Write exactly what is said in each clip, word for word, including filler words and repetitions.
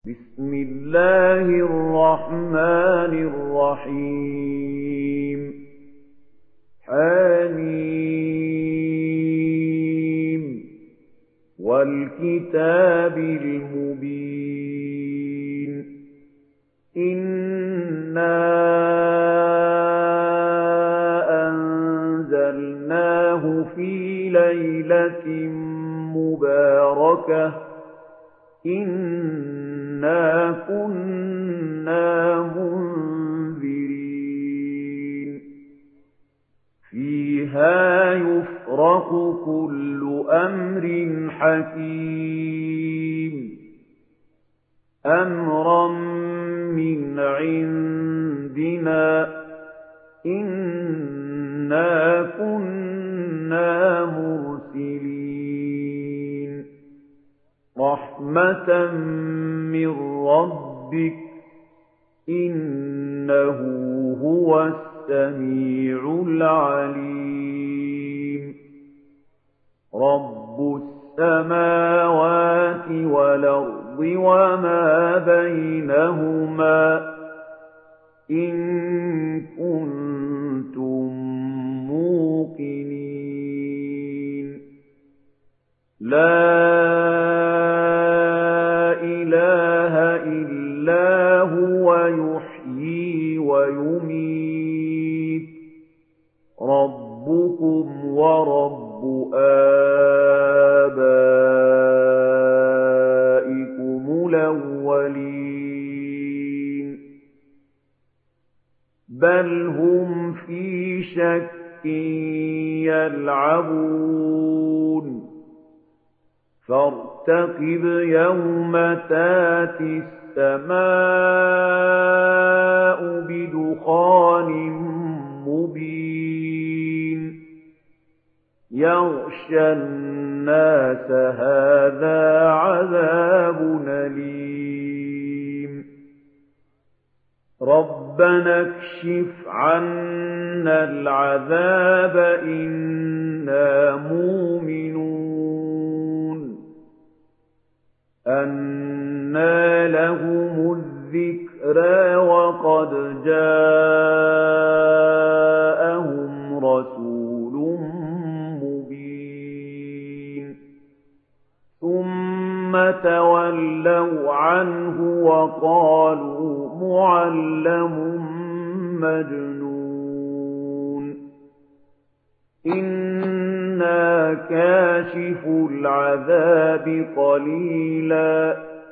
بسم الله الرحمن الرحيم حميم والكتاب المبين إنا أنزلناه في ليلة مباركة إنا كنا منذرين فيها يفرق كل أمر حكيم أمرا من عندنا إنا كنا مرسلين رحمة من ربك إنه هو السميع العليم رب السماوات والأرض وما بينهما إن كنتم موقنين لا ويميت ربكم ورب آبائكم الأولين بل هم في شك يلعبون فارتقب يوم تاتي السماء بدخان مبين يغشى الناس هذا عذاب أليم ربنا اكشف عنا العذاب إنا مؤمنون أنى لهم الذكرى وقد جاءهم رسول مبين ثم تولوا عنه وقالوا معلم مجنون إنا كاشف العذاب قليلا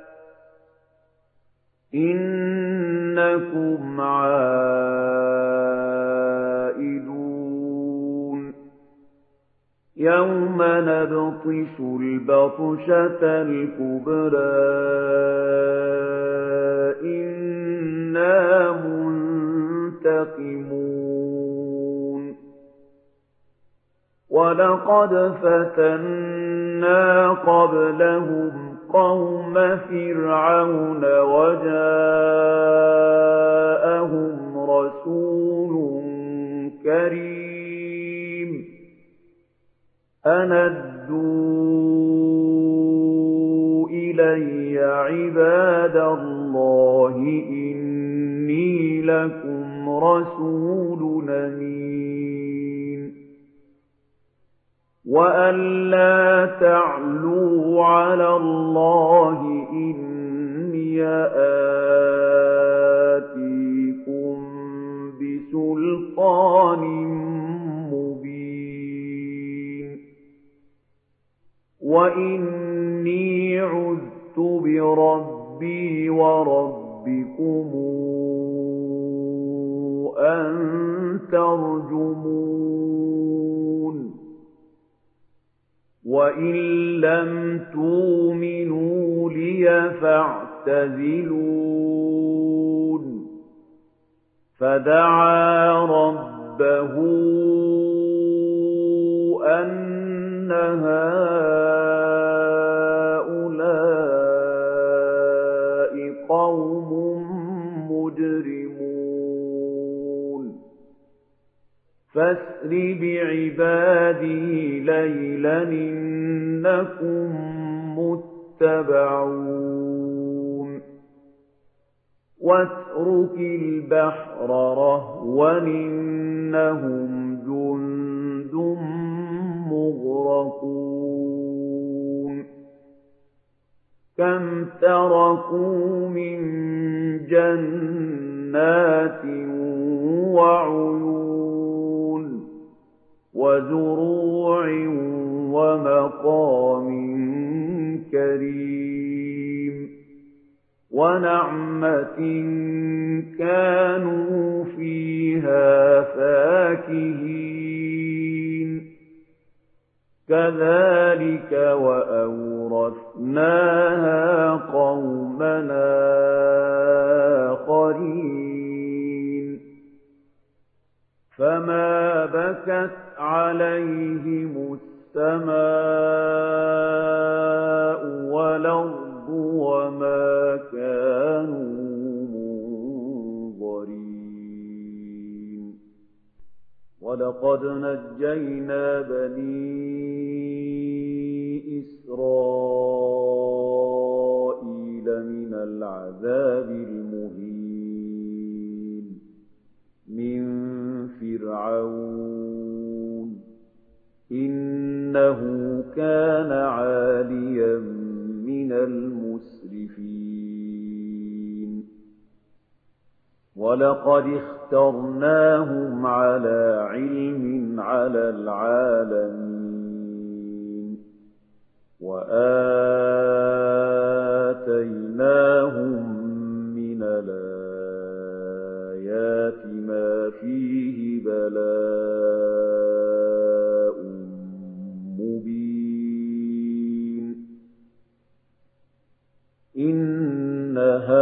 إنكم عائدون يوم نبطش البطشة الكبرى إنا منتقمون ولقد فتنا قبلهم قوم فرعون وجاءهم رسول كريم أن أدوا إلي عباد الله إني لكم رسول أمين وأن لا تعلوا على الله إني آتيكم بسلطان مبين وإني عذت بربي وربكم أن ترجمون وإن لم تؤمنوا لي فاعتزلون فدعا ربه أن هؤلاء قوم مجرمون فاسر بعبادي ليلا إنكم متبعون واترك البحر رهوا إنهم جند مغرقون كم تركوا من جنات وعيون وزروع ومقام كريم ونعمة كانوا فيها فاكهين كذلك وأورثناها قوما آخرين فما بكت عليهم السماء والأرض وما كانوا منظرين ولقد نجينا بني إسرائيل من العذاب المهين من فرعون إنه كان عاليا من المسرفين ولقد اخترناهم على علم على العالمين وآتيناهم من الآيات ما فيه بلاء مبين إن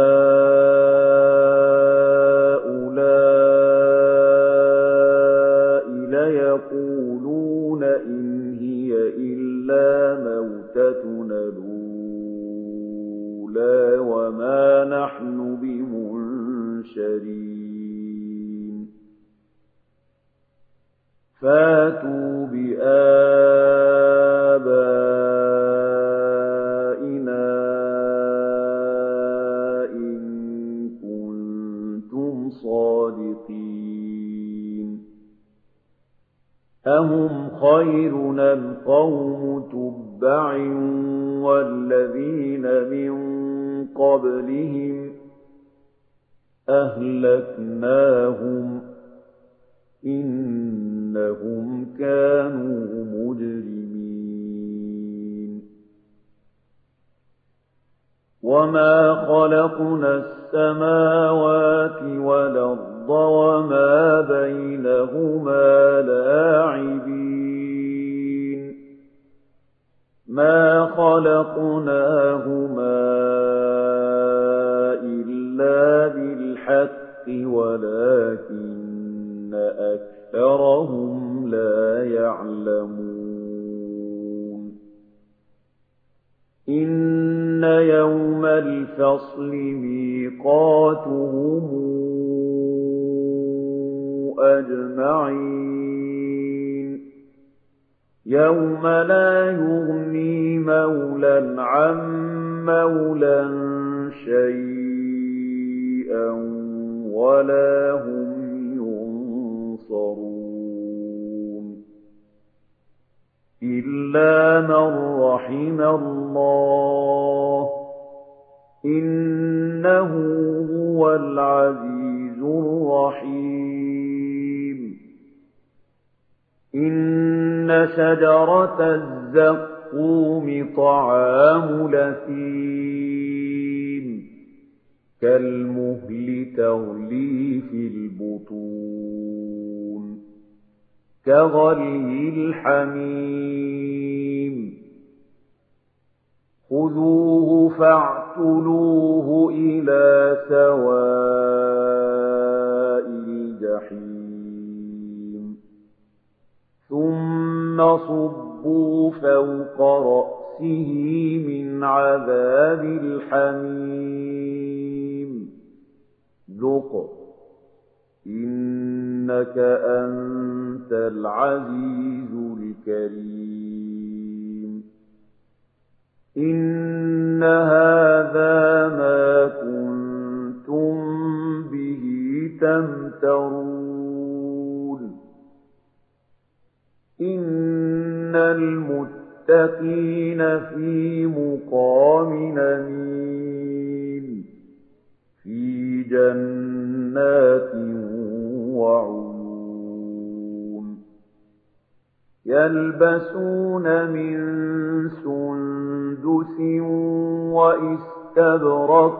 هؤلاء ليقولون إن هي إلا موتتنا الأولى وما نحن بمنشرين فاتوا بآبائنا إن كنتم صادقين أهم خير أم قوم تبع والذين من قبلهم أهلكناهم إنهم كانوا مجرمين وما خلقنا السماوات والأرض وما بينهما لاعبين ما خلقناهما إلا بالحق ولكن أكثرهم لا يعلمون إن يوم الفصل ميقاتهم أجمعين يوم لا يغني مولى عن مولى شيئا ولا هم ينصرون إلا من رحم الله إنه هو العزيز الرحيم إن شجرة الزقوم طعام لثيم كالمهل تغلي في البطون كغلي الحميم خذوه فاعتلوه إلى سواء الجحيم ثم صبوا فوق رأسه من عذاب الحميم ذق إنك أنت العزيز الكريم إن هذا ما كنتم يمترون إن المتقين في مقام أمين في جنات وعيون يلبسون من سندس وإستبرق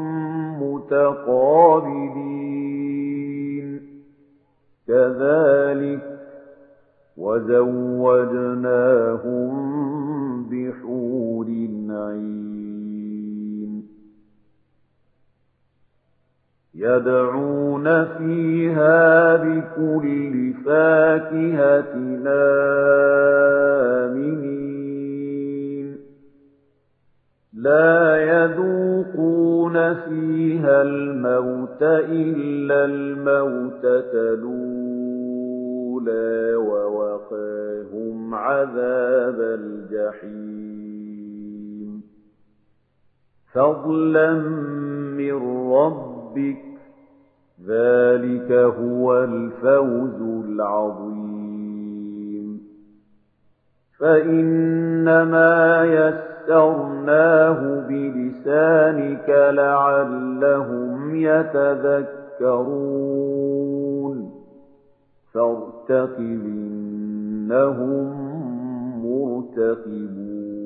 متقابلين كذلك وزوجناهم بحور عين يدعون فيها بكل فاكهة آمنين لا يذوقون فيها الموت إلا الموتة الأولى ووقاهم عذاب الجحيم فضلا من ربك ذلك هو الفوز العظيم فإنما يسرناه بلسانك لعلهم يتذكرون فارتقب إنهم مرتقبون